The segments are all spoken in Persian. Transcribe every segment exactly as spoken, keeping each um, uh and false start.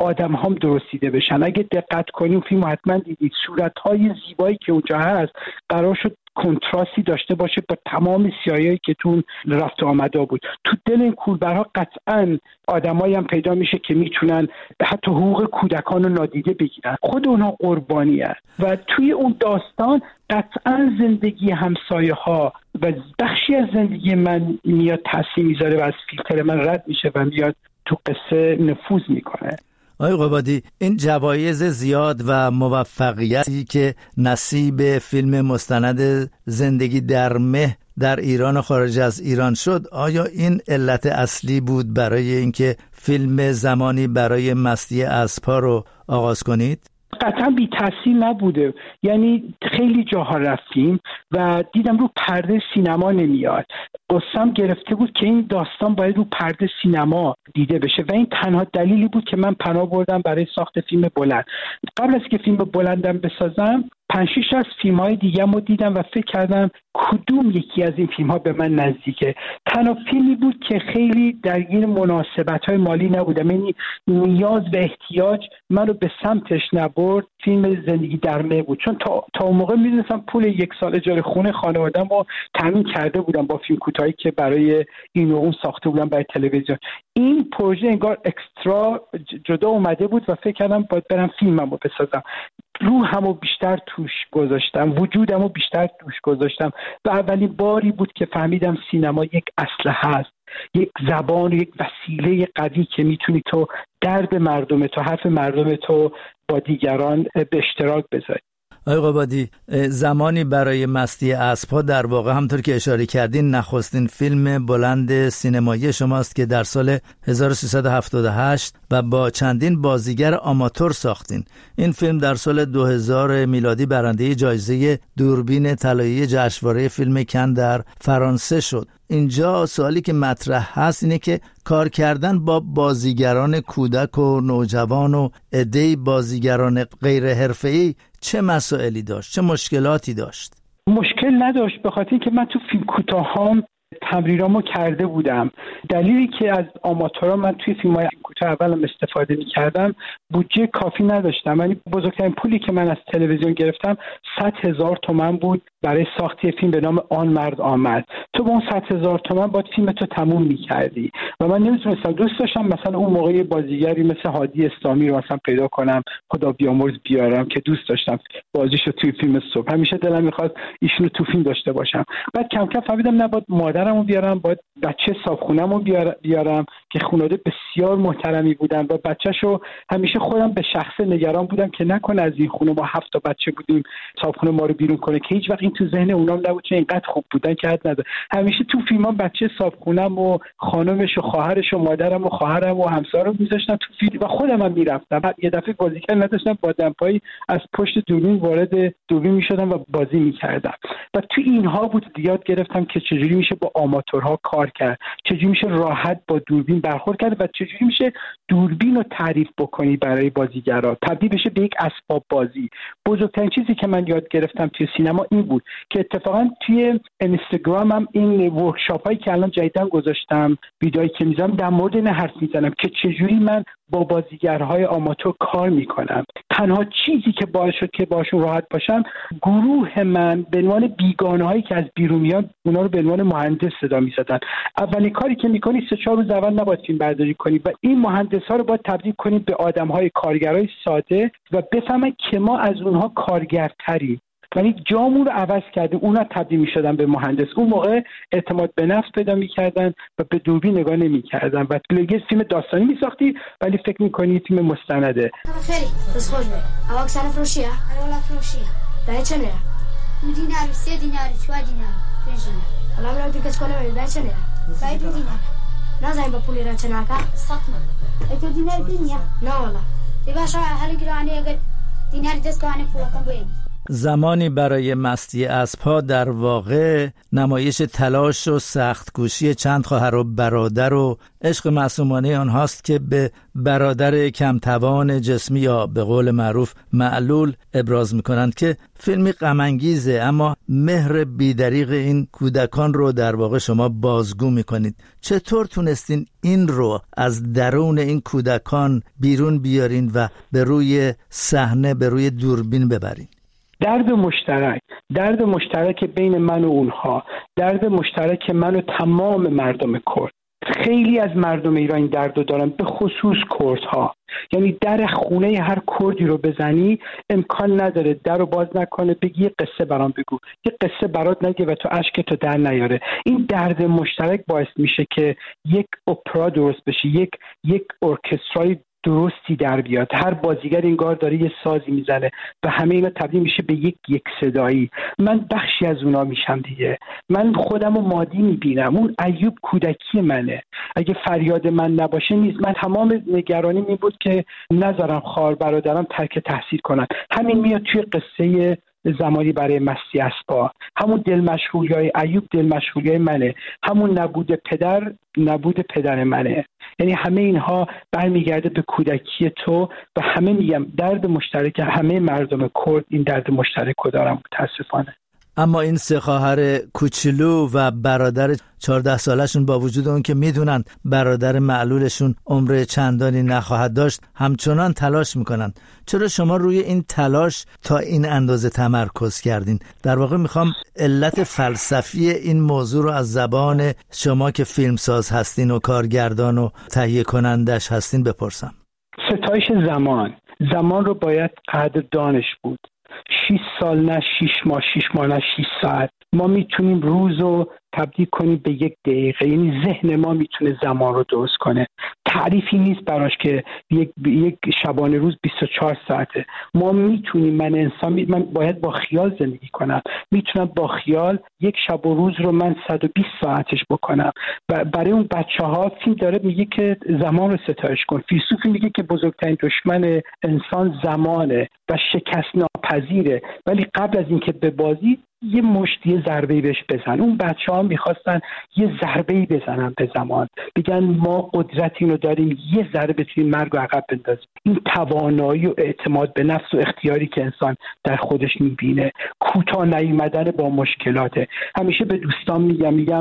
آدم هم درستیده بشن. اگه دقت کنیم فیلم حتما دیدید صورت‌های زیبایی که اونجا هست قرار شد کنتراستی داشته باشه با تمام سیاهی که تو رفت و آمده بود. تو دل این کولبرها قطعاً آدمایی هم پیدا میشه که میتونن حتی حقوق کودکان رو نادیده بگیرن، خود اونها قربانی هست و توی اون داستان قطعاً زندگی همسایه ها و بخشی از زندگی من میاد تاثیر میذاره و از فیلتر من رد میشه و میاد تو قصه نفوذ میکنه. آقای قبادی، این جوایز زیاد و موفقیتی که نصیب فیلم مستند زندگی در مه در ایران و خارج از ایران شد، آیا این علت اصلی بود برای اینکه فیلم زمانی برای مستی اسب‌ها رو آغاز کنید؟ قطعا بی تاثیر نبوده. یعنی خیلی جاها رفتیم و دیدم رو پرده سینما نمیاد. قصم گرفته بود که این داستان باید رو پرده سینما دیده بشه و این تنها دلیلی بود که من پناه بردم برای ساخت فیلم بلند. قبل از که فیلم بلندم بسازم پنج شش از فیلم‌های دیگه‌مو رو دیدم و فکر کردم کدوم یکی از این فیلم‌ها به من نزدیکه. تنها فیلمی بود که خیلی درگیر مناسبت‌های مالی نبودم، یعنی نیاز و احتیاج منو به سمتش نبرد. فیلم زندگی در مه بود، چون تا تا اون موقع می‌دونستم پول یک سال اجاره خونه خانواده‌ام رو تامین کرده بودم با فیلم کوتاهی که برای این و اون ساخته بودم برای تلویزیون. این پروژه انگار اکسترا جدا اومده بود و فکر کردم باید برم فیلممو بسازم. روحمو بیشتر توش گذاشتم، وجودمو بیشتر توش گذاشتم و اولین باری بود که فهمیدم سینما یک اسلحه است، یک زبان، یک وسیله قوی که میتونی تو درد مردم تو، حرف مردم تو با دیگران به اشتراک بذاری. آقای قبادی، زمانی برای مستی اسب‌ها در واقع همطور که اشاره کردین نخستین فیلم بلند سینمایی شماست که در سال هزار و سیصد و هفتاد و هشت و با چندین بازیگر آماتور ساختین. این فیلم در سال دو هزار میلادی برنده جایزه دوربین طلایی جشنواره فیلم کن در فرانسه شد. اینجا سوالی که مطرح هست اینه که کار کردن با بازیگران کودک و نوجوان و عده‌ای بازیگران غیر حرفه‌ای چه مسائلی داشت؟ چه مشکلاتی داشت؟ مشکل نداشت، به خاطر اینکه من تو فیلم کوتاهام تمرینامو کرده بودم. دلیلی که از آماتورا من توی فیلم‌های کوتاه اولم استفاده می‌کردم بودجه کافی نداشتم. یعنی بزرگترین پولی که من از تلویزیون گرفتم صد هزار تومان بود برای ساخت فیلم به نام آن مرد آمد. تو با اون صد هزار تومان باید فیلمتو تموم می‌کردی و من نمی‌تونستم. دوست داشتم مثلا اون موقع بازیگری مثل هادی اسلامی رو مثلا پیدا کنم، خدا بیامرز بیارم، که دوست داشتم بازیشو توی فیلم صبح. همیشه دلم می‌خواست ایشونو تو فیلم داشته باشم. بعد کم کم فهمیدم نباید مادرمو بیارم، باید بچه صاحبخونه‌مو بیارم که خانواده بسیار محترمی بودن و بچه‌شو همیشه خودم به شخص نگران بودم که نکنه از این خونه ما هفت تا بچه بودیم صاحبخونه ما رو بیرون کنه، که هیچ وقت این تو ذهن اونام نبود چون اینقدر خوب بودن که حد نداره. همیشه تو فیلم‌ها بچه صاحبخونه‌م و خانمش و خواهرش و مادرم و خواهرم و همسرم می‌ذاشتن تو فیلم و خودم هم می‌رفتم. بعد یه دفعه بازیگر نداشتم، با دمپایی از پشت دوربین وارد دوربین می‌شدم و بازی می‌کردم. و تو اینها بود یاد گرفتم که چجوری میشه با آماتورها کار کرد، چجوری میشه راحت با دوربین برخورد کرد و چجوری میشه دوربین رو تعریف بکنی برای بازیگرا، تبدیل بشه به یک اسباب بازی. بزرگترین چیزی که من یاد گرفتم توی سینما این بود که اتفاقا توی اینستاگرامم این ورکشاپایی که الان جدیدن گذاشتم، ویدیوهایی که میذارم در مورد این حرف میزنم که چجوری من با بازیگرهای آماتور کار میکنم. تنها چیزی که باعث شد که باشون راحت باشم، گروه من به عنوان بیگانه‌هایی که از بیرون میان اونا رو به عنوان مهندس صدا می‌زدن. اولین کاری که می‌کنی سه چهار روز اول نباید فیلم برداری کنی و این مهندس‌ها رو باید تبدیل کنی به آدم‌های کارگرای ساده و بفهمن که ما از اونها کارگرتریم. یعنی جامون رو عوض کرده، اونا تبدیل می‌شدن به مهندس. اون موقع اعتماد به نفس پیدا می‌کردن و به دوربین نگاه نمی‌کردن و دیگه فیلم داستانی می‌ساختی ولی فکر می‌کنی فیلم مستنده. خیلی خوش میاد. اواک سر فروشیه؟ اوالا فروشیه. برای چه نه؟ دو دینار، سه دینار، چهار دینار. پنج دینار. حالا میرم تو کس کنه برای چه نه؟ برای دو دینار. نازنین با پولی را چه نکا؟ ساختم. ای تو دینار دنیا؟ نه والا. ای باشه حالی گرانی اگر دینار دست کنه پول کن باید. زمانی برای مستی اسب‌ها در واقع نمایش تلاش و سخت‌کوشی چند خواهر و برادر و عشق معصومانه آنهاست که به برادر کمتوان جسمی یا به قول معروف معلول ابراز می‌کنند که فیلمی غم‌انگیزه، اما مهر بی‌دریغ این کودکان رو در واقع شما بازگو می‌کنید. چطور تونستین این رو از درون این کودکان بیرون بیارین و به روی صحنه، به روی دوربین ببرین؟ درد مشترک، درد مشترک بین من و اونها، درد مشترک من و تمام مردم کرد. خیلی از مردم ایران این درد رو دارن، به خصوص کردها. یعنی در خونه هر کردی رو بزنی امکان نداره در رو باز نکنه بگی یه قصه برام بگو، یه قصه برات نگه و تو اشکتو در نیاره. این درد مشترک باعث میشه که یک اپرا درست بشه، یک یک ارکسترای درستی در بیاد. هر بازیگر انگار داره یه سازی میزنه و همه اینا تبدیل میشه به یک یک صدایی. من بخشی از اونا میشم دیگه. من خودم رو مادی میبینم. اون ایوب کودکی منه. اگه فریاد من نباشه نیست. من تمام نگرانی می بود که نذارم خواهر برادرم ترک تحصیل کنن. همین میاد توی قصه زمانی برای مستی اسبا. همون دل مشغولیای ایوب دل مشغولیای منه. همون نبود پدر نبود پدر منه. یعنی همه اینها برمیگرده به کودکی تو و همه میگم درد مشترک همه مردم کرد این درد مشترک رو دارم متاسفانه. اما این سه خواهر کوچولو و برادر چهارده سالشون با وجود اون که میدونن برادر معلولشون عمر چندانی نخواهد داشت همچنان تلاش میکنن. چرا شما روی این تلاش تا این اندازه تمرکز کردین؟ در واقع میخوام علت فلسفی این موضوع رو از زبان شما که فیلمساز هستین و کارگردان و تهیه کنندش هستین بپرسم. ستایش زمان. زمان رو باید قدر دانش بود. شیش سال نه شیش ماه، شیش ماه نه شیش ساعت. ما میتونیم روز رو تبدیل کنیم به یک دقیقه. یعنی ذهن ما میتونه زمان رو درست کنه. تعریفی نیست براش که یک یک شبانه روز بیست و چهار ساعته. ما میتونیم، من انسان می... من باید با خیال زندگی کنم. میتونم با خیال یک شب و روز رو من صد و بیست ساعتش بکنم. و برای اون بچه‌ها فیلم داره میگه که زمان رو ستایش کن. فیلسوفی میگه که بزرگترین دشمن انسان زمانه و شکست ناپذیره. ولی قبل از اینکه به بازی یه مشت یه ضربه‌ای بهش بزن. اون بچه‌ها می‌خواستن یه ضربه‌ای بزنن به زمان، بگن ما قدرت اینو داریم یه ضربه بتونیم مرگ رو عقب بندازیم. این توانایی و اعتماد به نفس و اختیاری که انسان در خودش می‌بینه، کوتاه نیامدن با مشکلاته. همیشه به دوستان میگم میگم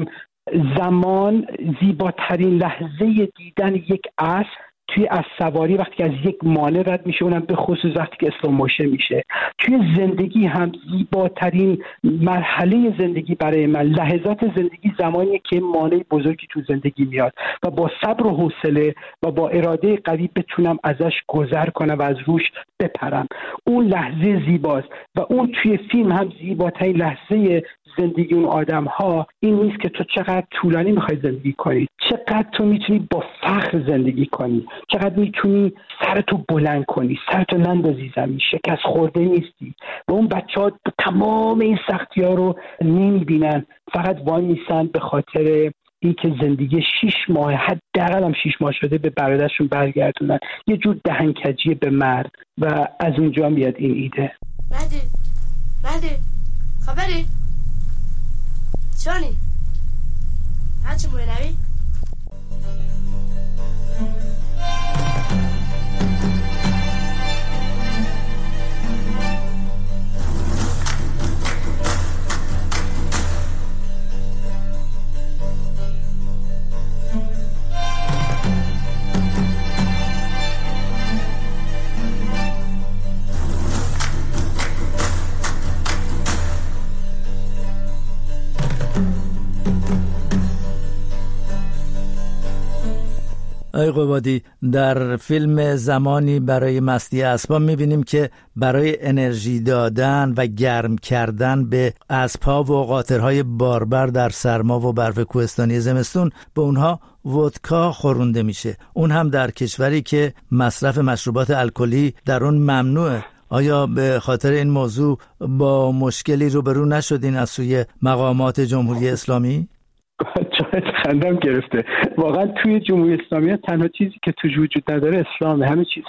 زمان زیباترین لحظه دیدن یک اسب توی از سواری وقتی از یک مانع رد میشه، اونم به خصوص وقتی که اسلو موشن میشه. توی زندگی هم زیباترین مرحله زندگی برای من لحظات زندگی زمانیه که مانع بزرگی تو زندگی میاد و با صبر و حوصله و با اراده قوی بتونم ازش گذر کنم و از روش بپرم. اون لحظه زیباست و اون توی فیلم هم زیباترین لحظه زندگی اون آدم ها این نیست که تو چقدر طولانی میخوای زندگی کنی، چقدر تو میتونی با فخر زندگی کنی، چقدر میتونی سرتو بلند کنی، سرتو نندازی زمین، شکست خورده نیستی. و اون بچه ها تمام این سختی ها رو نمیبینن، فقط وای میسن به خاطر اینکه زندگی شیش ماه حداقل هم شیش ماه شده به برادرشون برگردونن. یه جور دهنکجی به مرد و از اونجا میاد این ایده. مهدی مهدی خبری؟ چونی؟ هرچی موی نوی؟ آقای قبادی، در فیلم زمانی برای مستی اسبا میبینیم که برای انرژی دادن و گرم کردن به اسبها و قاطرهای باربر در سرما و برف کوهستانی زمستون به اونها ودکا خورونده میشه، اون هم در کشوری که مصرف مشروبات الکلی در اون ممنوعه. آیا به خاطر این موضوع با مشکلی روبرو نشدین از سوی مقامات جمهوری اسلامی؟ جایت خندم گرفته. واقعا توی جمهوری اسلامی تنها چیزی که توش وجود نداره اسلامه. همه چیز هست.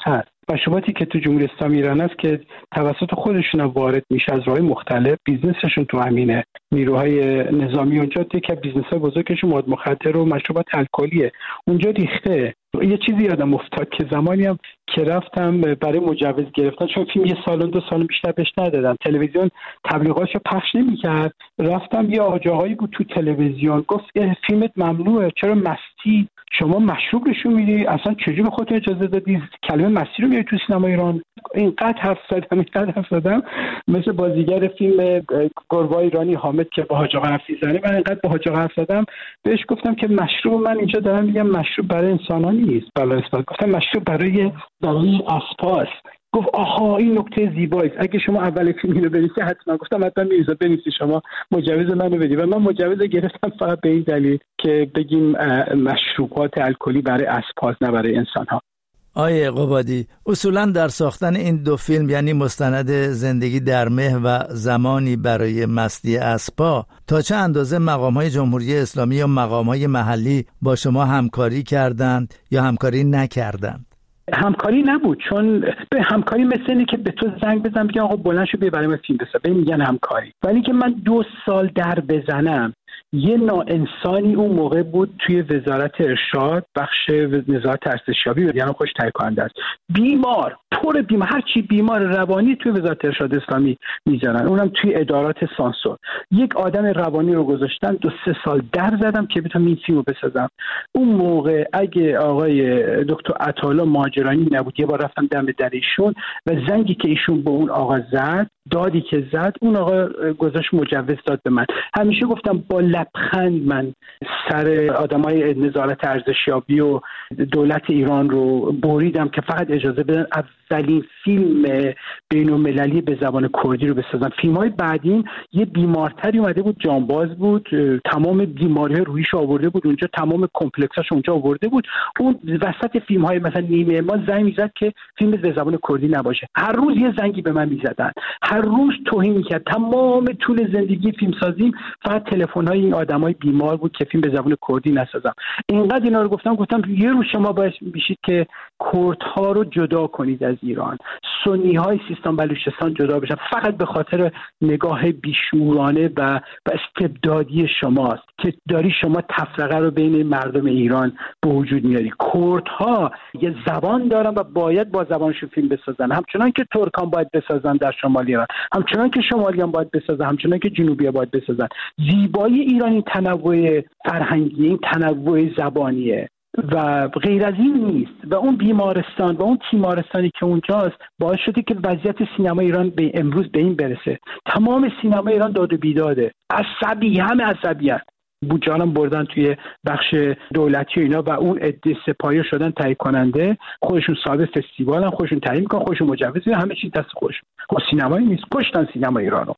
مشروباتی که تو جمهوری اسلامی ایران است که توسط خودشون وارد میشه از راههای مختلف، بیزنسشون تو همینه. نیروهای نظامی اونجا که بیزنس‌های بزرگشون مواد مخدر و مشروبات الکلیه، اونجا ریخته. یه چیزی یادم افتاد که زمانی هم که رفتم برای مجوز گرفتن، چون فیلم یه سال دو سال بیشتر بهش ندادن، تلویزیون تبلیغاتشو پخش نمی‌کرد. رفتم یه آقایی بود تو تلویزیون گفت فیلمت ممنوعه، چرا مستی شما مشروب نشون میدی؟ اصلا چجوری به خودت اجازه دادی کلمه مستی رو میاری تو سینما ایران؟ اینقدر حرف زدم اینقدر حرف زدم مثل بازیگر فیلم گربه ایرانی حامد که با حاج آقا حرف می‌زنه، من اینقدر با حاج آقا حرف زدم بهش گفتم که مشروب من اینجا دارم میگم مشروب برای انسان‌ها نیست، بلا اثبات گفتم مشروب برای برای اسباست. گفت آها این نکته زیبایی، اگه شما اول فیلم رو بنویسی حتما. گفتم حتما می‌ریزه بنویسی، شما مجوز منو بدی. و من مجوز گرفتم فقط به این دلیل که بگیم مشروبات الکلی برای اسباست نه برای انسان‌ها. آیه قبادی، اصولا در ساختن این دو فیلم یعنی مستند زندگی در مه و زمانی برای مستی اسبا، تا چه اندازه مقام‌های جمهوری اسلامی یا مقام‌های محلی با شما همکاری کردند یا همکاری نکردند؟ همکاری نبود، چون به همکاری مثل اینه که به تو زنگ بزنم بگم آقا بلند شو بیا برای من فیلم بساز، به میگن همکاری. ولی که من دو سال در بزنم، یه ناانسانی اون موقع بود توی وزارت ارشاد بخش نظارت ارزشیابی، یعنی خوش تهیه کننده است، بیمار پر بیمار، هر چی بیمار روانی توی وزارت ارشاد اسلامی میذارن، اونم توی ادارات سانسور. یک آدم روانی رو گذاشتن، دو سه سال در زدم که بتونم این فیلمو بسازم. اون موقع اگه آقای دکتر عطاالله ماجرانی نبود، یه بار رفتم دم در ایشون و زنگی که ایشون به اون آقا زد، دادی که زد، اون آقا گذاشت مجوز داد به من. همیشه گفتم با لبخند من سر آدمای نظارت ارزشیابی و دولت ایران رو بریدم که فقط اجازه بدن اولین فیلم بین‌المللی به زبان کردی رو بسازم. فیلم‌های بعدین یه بیمارتری اومده بود، جانباز بود، تمام بیماری‌های روحیش آورده بود اونجا، تمام کمپلکساش اونجا آورده بود. اون وسط فیلم‌های مثلا نیمه ما زنگ می‌زد که فیلم به زبان کردی نباشه. هر روز یه زنگی به من می‌زدن، هر روز توهین می‌کرد. تمام طول زندگی فیلمسازیم فقط تلفن‌های این آدمای بیمار بود که فیلم به زبان کردی نسازم. اینقدر اینا رو گفتم گفتم یه روز شما باید بشید که کردها رو جدا کنید از ایران، سنی‌های سیستان بلوچستان جدا بشن، فقط به خاطر نگاه بیشورانه و استبدادی شماست که داری شما تفرقه رو بین مردم ایران به وجود میاری. کردها یه زبان دارن و باید با زبانشون فیلم بسازن، همچنان که ترکان باید بسازن در شمال ایران، همچنان که شمالیان باید بسازن، همچنان که جنوبی‌ها باید بسازن. زیبایی ایران این تنوع فرهنگی، این تنوع زبانیه و غیر از این نیست. و اون بیمارستان و اون تیمارستانی که اونجاست باعث شده که وضعیت سینما ایران به امروز به این برسه. تمام سینما ایران داد و بیداده، عصبی، همه عصبی‌اند. بودجه‌ام بردن توی بخش دولتی و اینا و اون عده سپاهی شدن تهیه کننده، خودشون صاحب فستیوالن، خودشون تعیین می‌کنن، خودشون مجوز میدن، همه چیز دست خودشون. خب سینمایی نیست، کشتن سینما ایرانو.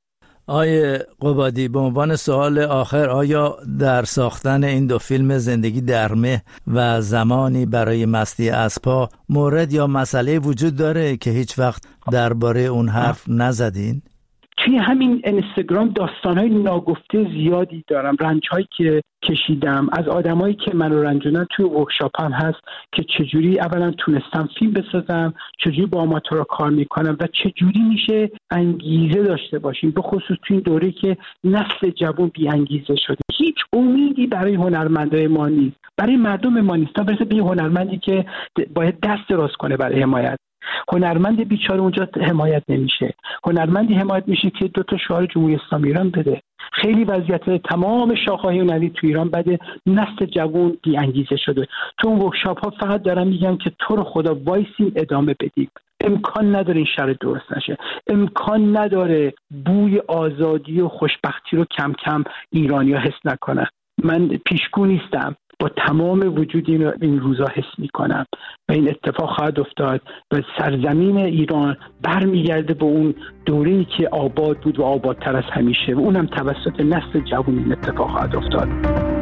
آیه قبادی، به عنوان سوال آخر، آیا در ساختن این دو فیلم زندگی در مه و زمانی برای مستی اسبا مورد یا مسئله وجود داره که هیچ وقت درباره اون حرف نزدین؟ توی همین اینستاگرام داستان‌های ناگفته زیادی دارم، رنج‌هایی که کشیدم از آدمایی که منو رنجوندن. توی ورکشاپ هم هست که چجوری اولا تونستم فیلم بسازم، چجوری با آماتورها کار میکنم و چجوری میشه انگیزه داشته باشیم، به خصوص توی این دوره که نسل جوان بی انگیزه شده. هیچ امیدی برای هنرمندای ما نیست، برای مردم ما نیست، تا برسه به هنرمندی که باید دست دراز کنه برای حمایت. هنرمند بیچاره اونجا حمایت نمیشه. هنرمندی حمایت میشه که دو تا شعار جمهوری اسلامی ایران بده. خیلی وضعیت تمام شاخه‌های هنری تو ایران بده، نسل جوان بی انگیزه شده. تو اون ورکشاپ ها فقط دارم میگم که تو رو خدا وایسیم ادامه بدیم. امکان نداره این شر درست نشه، امکان نداره بوی آزادی و خوشبختی رو کم کم ایرانی‌ها حس نکنن. من پیشگو نیستم، با تمام وجود این, این روزا حس میکنم و این اتفاق خواهد افتاد و سرزمین ایران برمیگرده به اون دوره‌ای که آباد بود و آبادتر از همیشه و اونم توسط نسل جوان این اتفاق خواهد افتاد.